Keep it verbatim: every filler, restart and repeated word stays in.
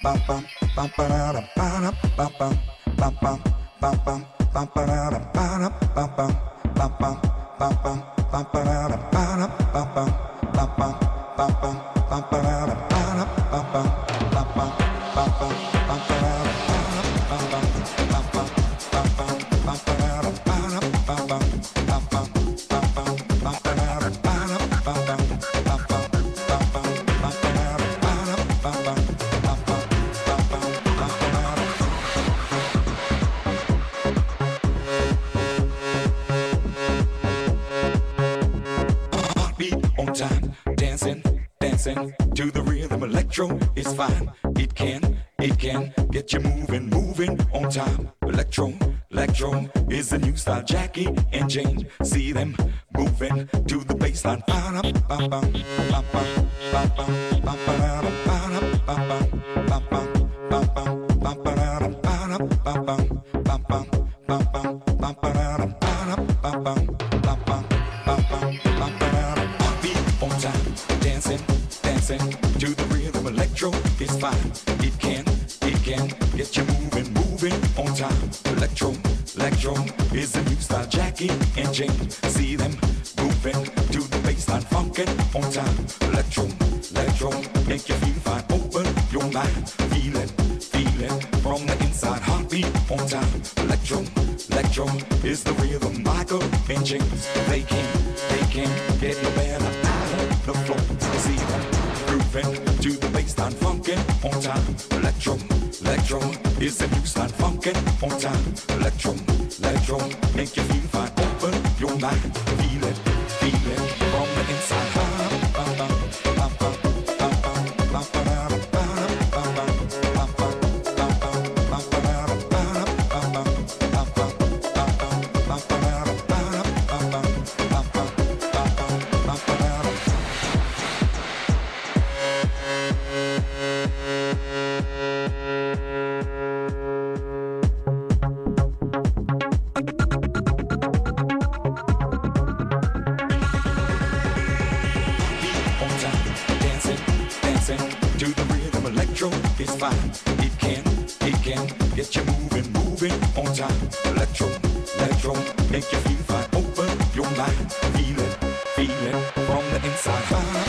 To the rhythm, electro is fine. It can, it can get you moving, moving on time. Electro, electro is the new style. Jackie and Jane, see them moving to the bassline. To the rhythm, electro is fine. It can, it can get you moving, moving on time. Electro, electro is the new style. Jackie and Jane, see them moving to the bassline, funkin' on time. Electro, electro make you feel fine. Open your mind, feel it, feel it from the inside. Heartbeat on time. Electro, electro is the rhythm. Michael and James, they can, they can get no better out of the floor. See them grooving to the bassline, funkin' on time. Electro, electro is the new style, funkin' on time. Electro, electro make you feel fine. Open your mind, feel it, feel it from the inside. To the rhythm, electro is fine. It can, it can get you moving, moving on time. Electro, electro make you feel fine. Open your mind, feel it, feel it from the inside.